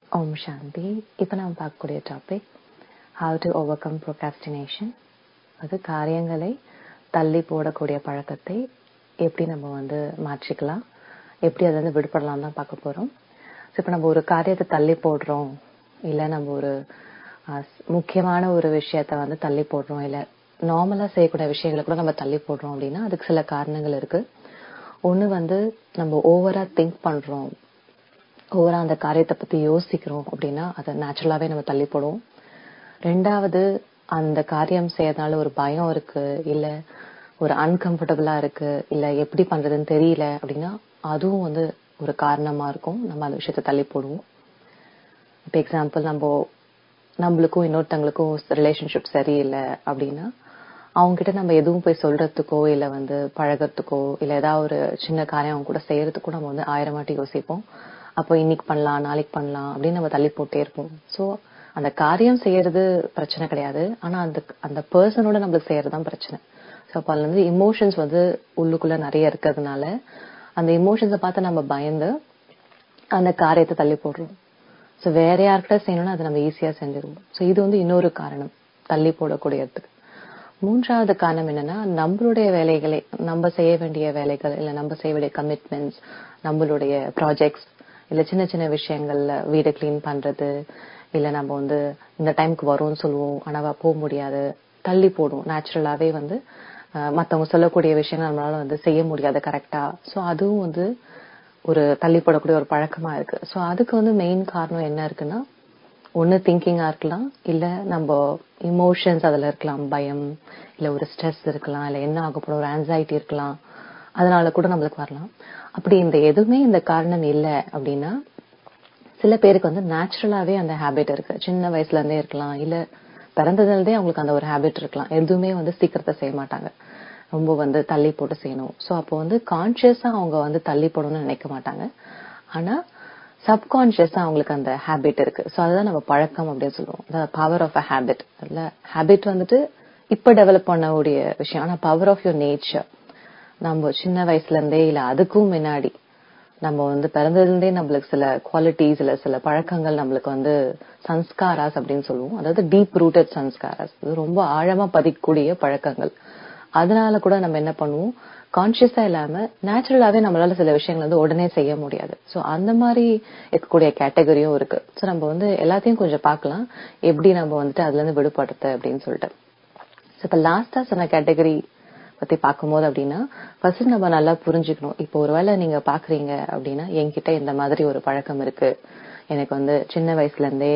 ஓம் சாந்தி. இப்போ நாம் பார்க்கக்கூடிய topic how to overcome procrastination. அது காரியங்களை தள்ளி போடக்கூடிய பழக்கத்தை எப்படி நம்ம மாற்றிக்கலாம், எப்படி அதுல விடுபடலாம் தான் பார்க்க போறோம். இப்போ நம்ம ஒரு காரியத்தை தள்ளி போடுறோம், இல்ல நம்ம ஒரு முக்கியமான ஒரு விஷயத்த தள்ளி போடுறோம், இல்ல நார்மலா செய்யக்கூடிய விஷயங்களை கூட நம்ம தள்ளி போடுறோம் அப்படின்னா அதுக்கு சில காரணங்கள் இருக்கு. ஒண்ணு நம்ம ஓவரா திங்க் பண்றோம், ஓவரா அந்த காரியத்தை பத்தி யோசிக்கிறோம் அப்படின்னா அதை நேச்சுரலாவே நம்ம தள்ளி போடுவோம். ரெண்டாவது, அந்த காரியம் செய்யறதுனால ஒரு பயம் இருக்கு, இல்ல ஒரு அன்கம்ஃபர்டபுளா இருக்கு, இல்ல எப்படி பண்றதுன்னு தெரியல அப்படின்னா அதுவும் ஒரு காரணமா இருக்கும். நம்ம அந்த விஷயத்தை தள்ளி போடுவோம். இப்போ எக்ஸாம்பிள், நம்மளுக்கும் இன்னொருத்தங்களுக்கும் ரிலேஷன்ஷிப் சரியில்லை அப்படின்னா அவங்க கிட்ட நம்ம எதுவும் போய் சொல்றதுக்கோ இல்ல பழகிறதுக்கோ இல்ல ஏதாவது ஒரு சின்ன காரியம் அவங்க கூட செய்யறதுக்கோ நம்ம 1000 வாட்டி யோசிப்போம். அப்போ இன்னைக்கு பண்ணலாம், நாளைக்கு பண்ணலாம் அப்படின்னு நம்ம தள்ளி போட்டே இருப்போம். சோ அந்த காரியம் செய்யறது பிரச்சனை கிடையாது, ஆனா அந்த பர்சனோட நம்மளுக்கு செய்யறதுதான் பிரச்சனை. சோ அப்ப அதுல இமோஷன்ஸ் உள்ளுக்குள்ள நிறைய இருக்கிறதுனால அந்த இமோஷன்ஸை பார்த்து நம்ம பயந்து அந்த காரியத்தை தள்ளி போடுறோம். சோ வேற யார்கிட்ட செய்யணும்னா அதை நம்ம ஈஸியா செஞ்சிருவோம். சோ இது இன்னொரு காரணம் தள்ளி போடக்கூடியதுக்கு. மூன்றாவது காரணம் என்னன்னா, நம்மளுடைய வேலைகளை, நம்ம செய்ய வேண்டிய வேலைகள், இல்ல நம்ம செய்ய வேண்டிய கமிட்மெண்ட்ஸ், நம்மளுடைய ப்ராஜெக்ட்ஸ், இல்ல சின்ன சின்ன விஷயங்கள்ல வீடை கிளீன் பண்றது, இல்ல நம்ம இந்த டைமுக்கு வரும்னு சொல்லுவோம் ஆனா போக முடியாது, தள்ளி போடும். நேச்சுரலாவே மத்தவங்க சொல்லக்கூடிய விஷயங்கள் நம்மளால செய்ய முடியாது கரெக்டா. சோ அதுவும் ஒரு தள்ளி போடக்கூடிய ஒரு பழக்கமா இருக்கு. சோ அதுக்கு மெயின் காரணம் என்ன இருக்குன்னா, ஒண்ணு திங்கிங்கா இருக்கலாம், இல்ல நம்ம இமோஷன்ஸ் அதுல இருக்கலாம், பயம், இல்ல ஒரு ஸ்ட்ரெஸ் இருக்கலாம், இல்ல என்ன ஆக போற ஒரு ஆன்சைட்டி இருக்கலாம், அதனால கூட நம்மளுக்கு வரலாம். அப்படி எதுவுமே இந்த காரணம் இல்ல அப்படின்னா சில பேருக்கு நேச்சுரலாவே அந்த ஹேபிட் இருக்கு. சின்ன வயசுல இருந்தே இருக்கலாம், இல்ல பிறந்ததுல இருந்தே அவங்களுக்கு அந்த ஒரு ஹேபிட் இருக்கலாம். எதுவுமே சீக்கிரத்தை செய்ய மாட்டாங்க, ரொம்ப தள்ளி போட்டு செய்யணும். சோ அப்போ கான்சியஸா அவங்க தள்ளி போடணும்னு நினைக்க மாட்டாங்க, ஆனா சப்கான்சியஸா அவங்களுக்கு அந்த ஹேபிட் இருக்கு. சோ அதுதான் நம்ம பழக்கம் அப்படின்னு சொல்லுவோம். Power of a habit. அதுல ஹேபிட் இப்ப டெவலப் பண்ணக்கூடிய விஷயம், ஆனா பவர் ஆஃப் யுவர் நேச்சர் நம்ம சின்ன வயசுல இருந்தே இல்ல அதுக்கும் முன்னாடி நம்ம பிறந்ததுல இருந்தே நம்மளுக்கு சில குவாலிட்டிஸ், இல்ல சில பழக்கங்கள் நம்மளுக்கு சன்ஸ்காராஸ் அப்படின்னு சொல்லுவோம். அதாவது டீப் ரூட்டட் சன்ஸ்காராஸ், ரொம்ப ஆழமா பதிக்கக்கூடிய பழக்கங்கள். அதனால கூட நம்ம என்ன பண்ணுவோம், கான்சியஸா இல்லாம நேச்சுரலாவே நம்மளால சில விஷயங்கள் உடனே செய்ய முடியாது. சோ அந்த மாதிரி இருக்கக்கூடிய கேட்டகரியும் இருக்கு. சோ நம்ம எல்லாத்தையும் கொஞ்சம் பார்க்கலாம், எப்படி நம்ம அதுல இருந்து விடுபடுறது அப்படின்னு சொல்லிட்டு. இப்ப லாஸ்டா சொன்ன கேட்டகரி பத்தி பார்க்கும்போது அப்படின்னா, ஃபர்ஸ்ட் நம்ம நல்லா புரிஞ்சுக்கணும். இப்போ ஒருவேளை நீங்க பாக்குறீங்க அப்படின்னா, என்கிட்ட இந்த மாதிரி ஒரு பழக்கம் இருக்கு, எனக்கு சின்ன வயசுல இருந்தே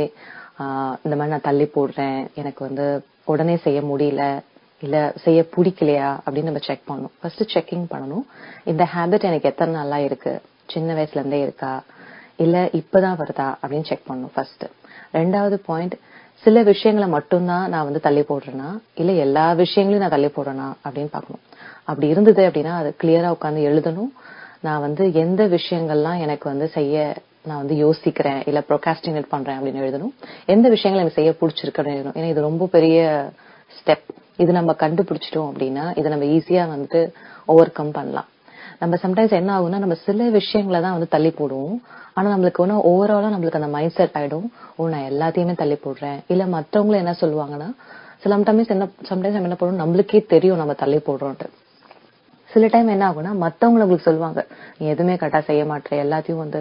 இந்த மாதிரி நான் தள்ளி போடுறேன், எனக்கு உடனே செய்ய முடியல, இல்ல செய்ய பிடிக்கலையா அப்படின்னு நம்ம செக் பண்ணணும். ஃபர்ஸ்ட் செக்கிங் பண்ணணும், இந்த ஹேபிட் எனக்கு எத்தனை நாளா இருக்கு, சின்ன வயசுல இருந்தே இருக்கா, இல்ல இப்பதான் வருதா அப்படின்னு செக் பண்ணணும் ஃபர்ஸ்ட். ரெண்டாவது பாயிண்ட், சில விஷயங்களை மட்டும்தான் நான் தள்ளி போடுறேன்னா, இல்ல எல்லா விஷயங்களையும் நான் தள்ளி போடுறேனா அப்படின்னு பார்க்கணும். அப்படி இருந்தது அப்படின்னா அது கிளியரா உட்காந்து எழுதணும். நான் எந்த விஷயங்கள்லாம் எனக்கு செய்ய நான் யோசிக்கிறேன், இல்ல ப்ரோகாஸ்டினேட் பண்றேன் அப்படின்னு எழுதணும். எந்த விஷயங்கள் எனக்கு செய்ய பிடிச்சிருக்கு அப்படின்னு எழுதணும். ஏன்னா இது ரொம்ப பெரிய ஸ்டெப். இது நம்ம கண்டுபிடிச்சிட்டோம் அப்படின்னா இதை நம்ம ஈஸியா ஓவர் கம் பண்ணலாம். நம்ம சம்டைம்ஸ் என்ன ஆகும்னா, நம்ம சில விஷயங்களை தான் தள்ளி போடுவோம், ஆனா நம்மளுக்கு ஓவராலா நம்மளுக்கு அந்த மைண்ட் செட் ஆயிடும், நான் எல்லாத்தையுமே தள்ளி போடுறேன். இல்ல மத்தவங்களும் என்ன சொல்லுவாங்கன்னா, சம்டைம்ஸ் நம்ம என்ன பண்ணுவோம், நம்மளுக்கே தெரியும் நம்ம தள்ளி போடுறோம்ட்டு. சில டைம் என்ன ஆகும்னா, மத்தவங்க நம்மளுக்கு சொல்லுவாங்க, நீ எதுவுமே கரெக்டா செய்ய மாட்டே, எல்லாத்தையும்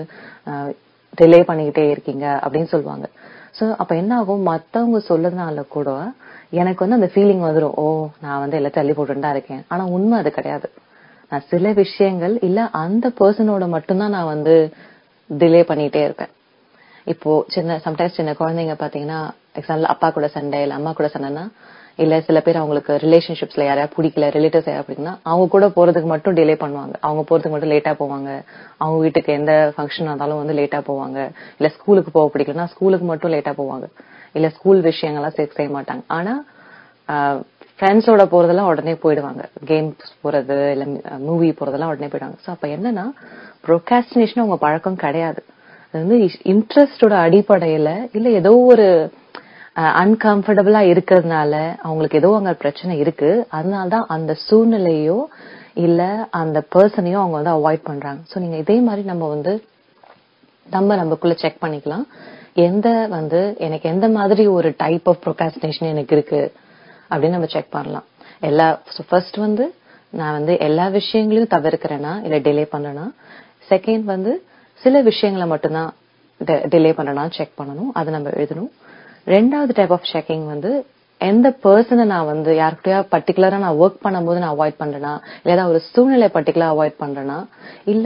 டிலே பண்ணிக்கிட்டே இருக்கீங்க அப்படின்னு சொல்லுவாங்க. சோ அப்ப என்ன ஆகும், மத்தவங்க சொல்லதுனால கூட எனக்கு அந்த ஃபீலிங் வந்துடும், ஓ நான் எல்லாத்தையும் தள்ளி போட்டுட்டு தான் இருக்கேன். ஆனா உண்மை அது கிடையாது. நான் சில விஷயங்கள் இல்ல அந்த பர்சனோட மட்டும்தான் நான் டிலே பண்ணிட்டே இருப்பேன். இப்போ சம்டைம்ஸ் சின்ன குழந்தைங்க பாத்தீங்கன்னா, எக்ஸாம்பிள் அப்பா கூட சண்டை இல்ல அம்மா கூட சண்டைன்னா, இல்ல சில பேர் அவங்களுக்கு ரிலேஷன்ஷிப்ஸ்ல யாரையா பிடிக்கல, ரிலேட்டிவ்ஸ் யாரா பிடிக்குன்னா அவங்க கூட போறதுக்கு மட்டும் டிலே பண்ணுவாங்க, அவங்க போறதுக்கு மட்டும் லேட்டா போவாங்க, அவங்க வீட்டுக்கு எந்த ஃபங்க்ஷன் இருந்தாலும் லேட்டா போவாங்க, இல்ல ஸ்கூலுக்கு போக பிடிக்கலன்னா ஸ்கூலுக்கு மட்டும் லேட்டா போவாங்க, இல்ல ஸ்கூல் விஷயங்கள்லாம் செய்ய மாட்டாங்க. ஆனா ஃப்ரெண்ட்ஸோட போறதெல்லாம் உடனே போயிடுவாங்க, கேம்ஸ் போறது இல்ல மூவி போறதெல்லாம் உடனே போயிடுவாங்க. சோ அப்ப என்னன்னா, ப்ரோகாஸ்டினேஷன் அவங்க பழக்கம் கிடையாது. அது இன்ட்ரெஸ்டோட அடிப்படையில இல்ல ஏதோ ஒரு அன்கம்ஃபர்டபுளா இருக்கிறதுனால அவங்களுக்கு ஏதோ அங்க பிரச்சனை இருக்கு, அதனாலதான் அந்த சூழ்நிலையோ இல்ல அந்த பர்சனையோ அவங்க அவாய்ட் பண்றாங்க. சோ நீங்க இதே மாதிரி நம்ம நமக்குள்ள செக் பண்ணிக்கலாம், எனக்கு எந்த மாதிரி ஒரு டைப் ஆஃப் ப்ரோகாஸ்டினேஷன் எனக்கு இருக்கு அப்படின்னு நம்ம செக் பண்ணலாம். ஃபர்ஸ்ட் நான் எல்லா விஷயங்களையும் தவிர்க்கிறேன்னா இல்ல டிலே பண்றேன்னா, செகண்ட் சில விஷயங்களை மட்டும்தான் டிலே பண்றேன்னா செக் பண்ணணும், அதை நம்ம எழுதணும். ரெண்டாவது டைப் ஆஃப் செக்கிங் எந்த பர்சனை நான் யாருக்கிட்டயா பர்டிகுலரா நான் ஒர்க் பண்ணும்போது நான் அவாய்ட் பண்றேன்னா, இல்ல ஒரு சூழ்நிலை பர்டிகுலரா அவாய்ட் பண்றேன்னா, இல்ல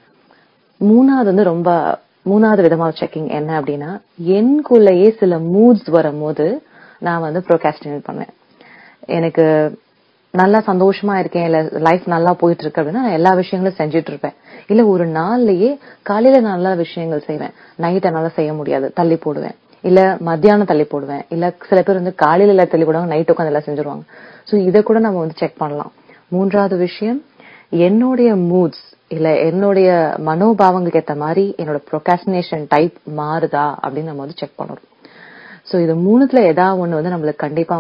மூணாவது விதமான செக்கிங் என்ன அப்படின்னா, எனக்குள்ளேயே சில மூட்ஸ் வரும்போது நான் ப்ரோகாஸ்டினேட் பண்ணுவேன். எனக்கு நல்லா சந்தோஷமா இருக்கேன், இல்ல லைஃப் நல்லா போயிட்டு இருக்கு அப்படின்னா நான் எல்லா விஷயங்களும் செஞ்சுட்டு இருப்பேன். இல்ல ஒரு நாள்லயே காலையில நல்ல விஷயங்கள் செய்வேன், நைட் என்னால செய்ய முடியாது தள்ளி போடுவேன், இல்ல மத்தியானம் தள்ளி போடுவேன், இல்ல சில பேர் காலையில தள்ளி போடுவாங்க, நைட் உட்காந்து எல்லாம் செஞ்சிருவாங்க. சோ இதை கூட நம்ம செக் பண்ணலாம். மூன்றாவது விஷயம், என்னுடைய மூட்ஸ் இல்ல என்னுடைய மனோபாவங்களுக்கு ஏத்த மாதிரி என்னோட ப்ரோகாஸ்டினேஷன் டைப் மாறுதா அப்படின்னு நம்ம செக் பண்ணணும். சோ இது மூணுத்துல ஏதாவது ஒண்ணு நம்மளுக்கு கண்டிப்பா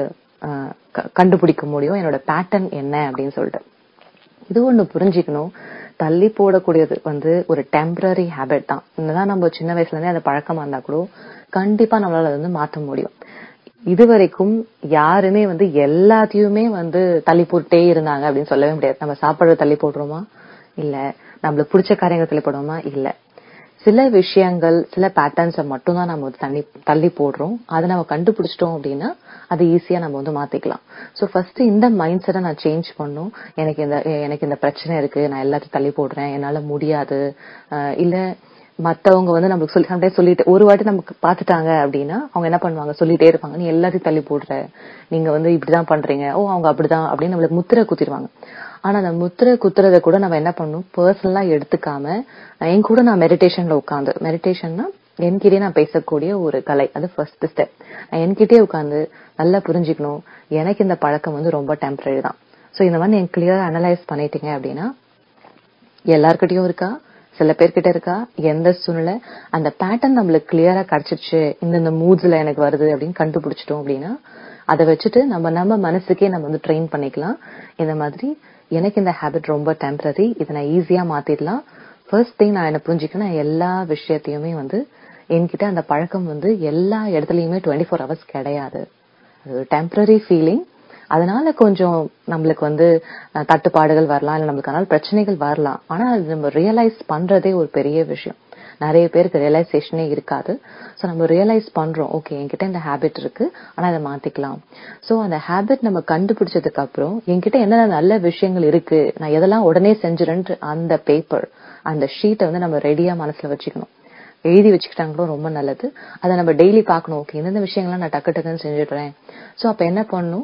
கண்டுபிடிக்க முடியும் என்னோட பேட்டர்ன் என்ன அப்படின்னு சொல்லிட்டு. இது ஒண்ணு புரிஞ்சுக்கணும், தள்ளி போடக்கூடியது ஒரு டெம்பரரி ஹேபிட் தான். என்னதான் நம்ம சின்ன வயசுல இருந்தே அந்த பழக்கமா இருந்தா கூட கண்டிப்பா நம்மளால அதை மாற்ற முடியும். இதுவரைக்கும் யாருமே எல்லாத்தையுமே தள்ளி போட்டே இருந்தாங்க அப்படின்னு சொல்லவே முடியாது. நம்ம சாப்பிடுறத தள்ளி போடுறோமா? இல்ல. நம்மளுக்கு பிடிச்ச காரியங்களை தள்ளி போடுறோமா? இல்ல. சில விஷயங்கள், சில பேட்டர்ன்ஸை மட்டும் தான் நம்ம தள்ளி போடுறோம். அதை நம்ம கண்டுபிடிச்சிட்டோம் அப்படின்னா அது ஈஸியா நம்ம மாத்திக்கலாம். சோ ஃபர்ஸ்ட் இந்த மைண்ட் செட்டை நான் சேஞ்ச் பண்ணும். எனக்கு இந்த பிரச்சனை இருக்கு, நான் எல்லாத்தையும் தள்ளி போடுறேன், என்னால முடியாது, இல்ல மத்தவங்க நம்மளுக்கு சொல்லிட்டு ஒரு வாட்டி நமக்கு பாத்துட்டாங்க அப்படின்னா அவங்க என்ன பண்ணுவாங்க, சொல்லிட்டே இருப்பாங்க, நீ எல்லாத்தையும் தள்ளி போடுற, நீங்க இப்படிதான் பண்றீங்க, அவங்க அப்படிதான் அப்படின்னு நம்மளுக்கு முத்திரை குத்திடுவாங்க. ஆனா அந்த முத்திரை குத்துறத கூட நம்ம என்ன பண்ணணும், பர்சனலா எடுத்துக்காம என் கூட நான் மெடிடேஷன்ல உட்காந்து, மெடிடேஷன்னா என்கிட்டயே நான் பேசக்கூடிய ஒரு கலை, அது ஃபர்ஸ்ட் ஸ்டெப். நான் என்கிட்டயே உட்காந்து நல்லா புரிஞ்சுக்கணும், எனக்கு இந்த பழக்கம் ரொம்ப டெம்பரரி தான். சோ இந்த மாதிரி நீங்க கிளியரா அனலைஸ் பண்ணிட்டீங்க அப்படின்னா, எல்லார்கிட்டயும் இருக்கா, சில பேர்கிட்ட இருக்கா, எந்த சூழ்நிலை, அந்த பேட்டர்ன் நம்மளுக்கு கிளியரா கிடைச்சிருச்சு, இந்த மூட்ஸ்ல எனக்கு வருது அப்படின்னு கண்டுபிடிச்சிட்டோம் அப்படின்னா அதை வச்சுட்டு நம்ம மனசுக்கே நம்ம ட்ரெயின் பண்ணிக்கலாம். இந்த மாதிரி எனக்கு இந்த ஹேபிட் ரொம்ப டெம்பரரி, இதை நான் ஈஸியா மாத்திடலாம். ஃபர்ஸ்ட் திங் நான் என்ன புரிஞ்சுக்கணும், எல்லா விஷயத்தையுமே என்கிட்ட அந்த பழக்கம் எல்லா இடத்துலயுமே 24 hours கிடையாது. அது டெம்பரரி ஃபீலிங். அதனால கொஞ்சம் நம்மளுக்கு தட்டுப்பாடுகள் வரலாம், இல்ல நம்மளுக்கு அதனால பிரச்சனைகள் வரலாம். ஆனா அது நம்ம ரியலைஸ் பண்றதே ஒரு பெரிய விஷயம். நிறைய பேருக்கு ரியலைசேஷனே இருக்காது. சோ நம்ம ரியலைஸ் பண்றோம், ஓகே என்கிட்ட இந்த ஹேபிட் இருக்கு, ஆனா அதை மாத்திக்கலாம். சோ அந்த ஹேபிட் நம்ம கண்டுபிடிச்சதுக்கு அப்புறம் என்கிட்ட என்னென்ன நல்ல விஷயங்கள் இருக்கு, நான் எதெல்லாம் உடனே செஞ்சிருன்னு அந்த பேப்பர், அந்த ஷீட்டை நம்ம ரெடியா மனசுல வச்சுக்கணும். எழுதி வச்சுக்கிட்டாங்களும் ரொம்ப நல்லது. அதை நம்ம டெய்லி பார்க்கணும், ஓகே எந்தெந்த விஷயங்கள்லாம் நான் டக்கு டக்குன்னு செஞ்சுடுறேன். சோ அப்ப என்ன பண்ணணும்,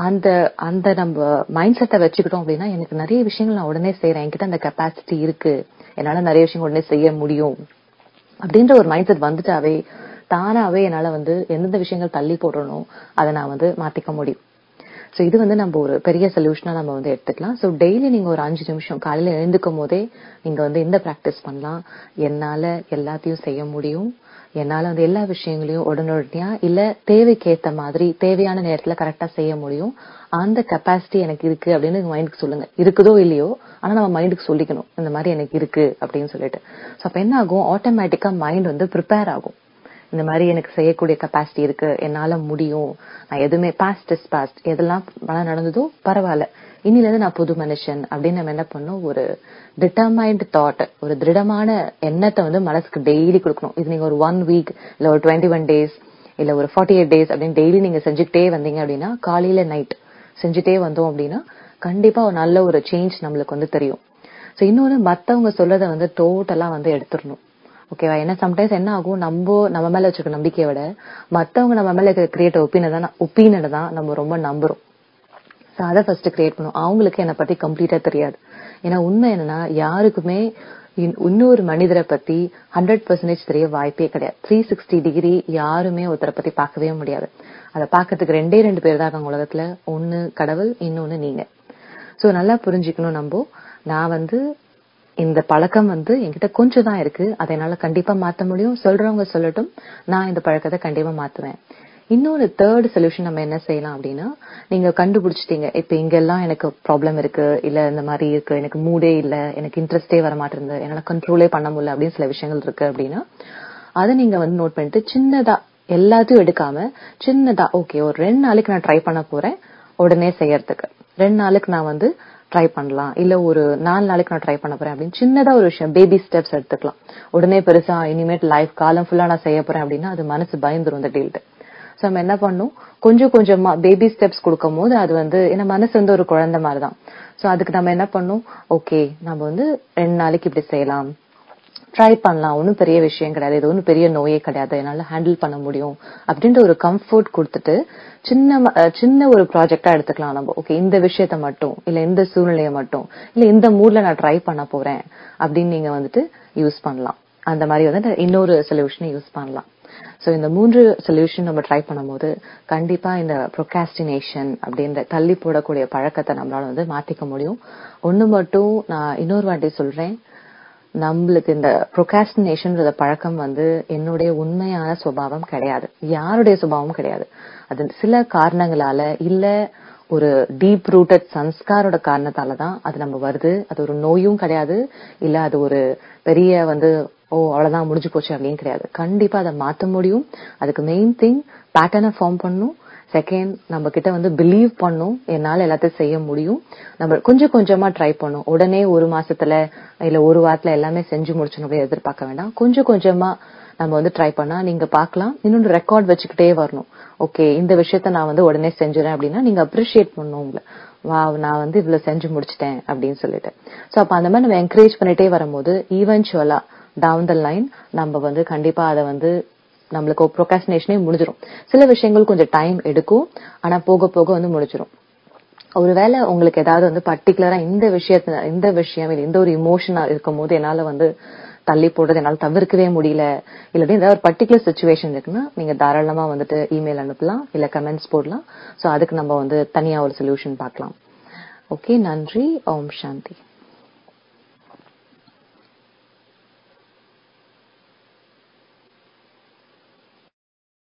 அந்த நம்ம மைண்ட் செட்டை வச்சுக்கிட்டோம் அப்படின்னா, எனக்கு நிறைய விஷயங்கள் நான் உடனே செய்யறேன், என்கிட்ட அந்த கெப்பாசிட்டி இருக்கு, என்னால நிறைய விஷயங்கள் உடனே செய்ய முடியும் அப்படின்ற ஒரு மைண்ட் செட் வந்துட்டாவே தானாவே என்னால எந்தெந்த விஷயங்கள் தள்ளி போடணும் அதை நான் மாத்திக்க முடியும். சோ இது நம்ம ஒரு பெரிய சொல்யூஷனா நம்ம எடுத்துக்கலாம். சோ டெய்லி நீங்க ஒரு 5 நிமிஷம் காலையில எழுந்துக்கும் போதே நீங்க இந்த பிராக்டிஸ் பண்ணலாம். என்னால எல்லாத்தையும் செய்ய முடியும், என்னால எல்லா விஷயங்களையும் உடனடியா இல்ல தேவைக்கு ஏத்த மாதிரி தேவையான நேரத்துல கரெக்டா செய்ய முடியும், அந்த கெப்பாசிட்டி எனக்கு இருக்கு அப்படின்னு மைண்டுக்கு சொல்லுங்க. இருக்குதோ இல்லையோ, ஆனா நம்ம மைண்டுக்கு சொல்லிக்கணும் இந்த மாதிரி எனக்கு இருக்கு அப்படின்னு சொல்லிட்டு. சோ அப்ப என்ன ஆகும், ஆட்டோமேட்டிக்கா மைண்ட் ப்ரிப்பேர் ஆகும். இந்த மாதிரி எனக்கு செய்யக்கூடிய கெப்பாசிட்டி இருக்கு, என்னால முடியும், நான் எதுவுமே பாஸ்ட் இஸ் பாஸ்ட், எதெல்லாம் நடந்ததோ பரவாயில்ல, இன்னில இருந்து நான் புது மனுஷன் அப்படின்னு நம்ம என்ன பண்ணோம், ஒரு டிட்டர்மைண்ட் தாட், ஒரு திருடமான எண்ணத்தை மனசுக்கு டெய்லி கொடுக்கணும். இது நீங்க ஒரு 1 week இல்ல ஒரு 21 days இல்ல ஒரு 48 days அப்படின்னு டெய்லி நீங்க செஞ்சுக்கிட்டே வந்தீங்க அப்படின்னா, காலையில நைட் செஞ்சுட்டே வந்தோம் அப்படின்னா கண்டிப்பா ஒரு நல்ல ஒரு சேஞ்ச் நம்மளுக்கு தெரியும். சோ இன்னொன்னு, மத்தவங்க சொல்றத டோட்டலா எடுத்துடணும். ஓகேவா? ஏன்னா சம்டைம்ஸ் என்ன ஆகும், நம்ம மேல வச்சிருக்க நம்பிக்கையை விட மத்தவங்க நம்ம மேல கிரியேட் ஒப்பீனியனை தான் நம்ம ரொம்ப நம்புறோம். அதை ஃபர்ஸ்ட் கிரியேட் பண்ணும். அவங்களுக்கு என்னை பத்தி கம்ப்ளீட்டா தெரியாது. ஏன்னா உண்மை என்னன்னா, யாருக்குமே இன்னொரு மனிதரை பத்தி 100% தெரிய வாய்ப்பே கிடையாது. 360 degree யாருமே ஒருத்தரை பத்தி பார்க்கவே முடியாது. அதை பார்க்கறதுக்கு 2 பேர் தான் இருக்காங்க உலகத்துல. ஒண்ணு கடவுள், இன்னொன்னு நீங்க. சோ நல்லா புரிஞ்சுக்கணும். நான் இந்த பழக்கம் என்கிட்ட கொஞ்சம் தான் இருக்கு, அதை என்னால கண்டிப்பா மாத்த முடியும். சொல்றவங்க சொல்லட்டும், நான் இந்த பழக்கத்தை கண்டிப்பா மாத்துவேன். இன்னொரு தேர்ட் சொல்யூஷன் நம்ம என்ன செய்யலாம் அப்படின்னா, நீங்க கண்டுபிடிச்சிட்டீங்க, இப்ப இங்கெல்லாம் எனக்கு ப்ராப்ளம் இருக்கு, இல்ல இந்த மாதிரி இருக்கு, எனக்கு மூடே இல்ல, எனக்கு இன்ட்ரெஸ்டே வர மாட்டேங்குது, என்னால கண்ட்ரோலே பண்ண முடியல அப்படின்னு சில விஷயங்கள் இருக்கு அப்படின்னா, அதை நீங்க வந்து நோட் பண்ணிட்டு சின்னதா எல்லாத்தையும் எடுக்காம சின்னதா ஓகே ஒரு 2 நாளைக்கு நான் ட்ரை பண்ண போறேன் உடனே செய்யறதுக்கு, 2 நாளைக்கு நான் வந்து ட்ரை பண்ணலாம், இல்ல ஒரு 4 நாளைக்கு நான் ட்ரை பண்ண போறேன் அப்படின்னு சின்னதா ஒரு விஷயம் பேபி ஸ்டெப்ஸ் எடுத்துக்கலாம். உடனே பெருசா இனிமேட் லைஃப் காலம் ஃபுல்லா நான் செய்ய போறேன் அப்படின்னா அது மனசு பயந்துரும் இந்த டீல்ட்டு. சோ நம்ம என்ன பண்ணும், கொஞ்சம் கொஞ்சமா பேபி ஸ்டெப்ஸ் கொடுக்கும் போது அது வந்து என்ன மனசு வந்து ஒரு குழந்தை மாதிரிதான். சோ அதுக்கு நம்ம என்ன பண்ணும், ஓகே நம்ம வந்து 2 நாளைக்கு இப்படி செய்யலாம், ட்ரை பண்ணலாம், ஒன்னும் பெரிய விஷயம் கிடையாது, இது ஒன்னும் பெரிய நோயே கிடையாது, என்னால ஹேண்டில் பண்ண முடியும் அப்படின்ற ஒரு கம்ஃபர்ட் கொடுத்துட்டு சின்ன ஒரு ப்ராஜெக்டா எடுத்துக்கலாம் நம்ம. ஓகே இந்த விஷயத்த மட்டும், இல்ல இந்த சூழ்நிலையை மட்டும், இல்ல இந்த மூட்ல நான் ட்ரை பண்ண போறேன் அப்படின்னு நீங்க வந்துட்டு யூஸ் பண்ணலாம். அந்த மாதிரி வந்து இன்னொரு சொல்யூஷனை யூஸ் பண்ணலாம். சோ இந்த 3 சொல்யூஷன் நம்ம ட்ரை பண்ணும்போது கண்டிப்பா இந்த ப்ரோகாஸ்டினேஷன் அப்படின்ற தள்ளி போடக்கூடிய பழக்கத்தை நம்மளால வந்து மாத்திக்க முடியும். ஒண்ணு மட்டும் நான் இன்னொரு வாட்டி சொல்றேன், நம்மளுக்கு இந்த ப்ரோகாஸ்டினேஷன் பழக்கம் வந்து என்னுடைய உண்மையான சுபாவம் கிடையாது, யாருடைய சுபாவமும் கிடையாது. அது சில காரணங்களால இல்ல ஒரு டீப் ரூட்டட் சன்ஸ்காரோட காரணத்தாலதான் அது நம்ம வருது. அது ஒரு நோயும் கிடையாது, இல்ல அது ஒரு பெரிய வந்து அவ்வளவுதான் முடிஞ்சு போச்சு அப்படின்னு கிடையாது. கண்டிப்பா அதை மாத்த முடியும். அதுக்கு மெயின் திங் பேட்டர்னை ஃபார்ம் பண்ணும். செகண்ட் நம்ம கிட்ட வந்து பிலீவ் பண்ணும், என்னால எல்லாத்தையும் செய்ய முடியும். நம்ம கொஞ்சம் கொஞ்சமா ட்ரை பண்ணும். உடனே ஒரு மாசத்துல இல்ல ஒரு வாரத்துல எல்லாமே செஞ்சு முடிச்சணும் அப்படின்னு எதிர்பார்க்க வேண்டாம். கொஞ்சம் கொஞ்சமா நம்ம வந்து ட்ரை பண்ணா நீங்க பாக்கலாம். இன்னொன்று ரெக்கார்ட் வச்சுக்கிட்டே வரணும். ஓகே இந்த விஷயத்த நான் வந்து உடனே செஞ்சுறேன் அப்படின்னா நீங்க அப்ரிஷியேட் பண்ணணும் உங்களை, வா நான் வந்து இவ்வளவு செஞ்சு முடிச்சிட்டேன் அப்படின்னு சொல்லிட்டு. சோ அப்ப அந்த மாதிரி நம்ம என்கரேஜ் பண்ணிட்டே வரும்போது ஈவென்ச்சுவலா டவுன் த லைன் நம்ம வந்து கண்டிப்பா அதை வந்து நம்மளுக்கு ப்ரோகாஸ்டினேஷனே முடிஞ்சிடும். சில விஷயங்கள் கொஞ்சம் டைம் எடுக்கும், ஆனா போக போக வந்து முடிஞ்சிடும். ஒருவேளை உங்களுக்கு ஏதாவது வந்து பர்டிகுலரா இந்த விஷயம் இந்த ஒரு இமோஷனா இருக்கும் போது என்னால வந்து தள்ளி போடுறது என்னால தவிர்க்கவே முடியல, இல்லாட்டி ஏதாவது ஒரு பர்டிகுலர் சிச்சுவேஷன் இருக்குன்னா நீங்க தாராளமா வந்துட்டு இமெயில் அனுப்பலாம், இல்ல கமெண்ட்ஸ் போடலாம். சோ அதுக்கு நம்ம வந்து தனியா ஒரு சொல்யூஷன் பார்க்கலாம். ஓகே, நன்றி. ஓம் சாந்தி.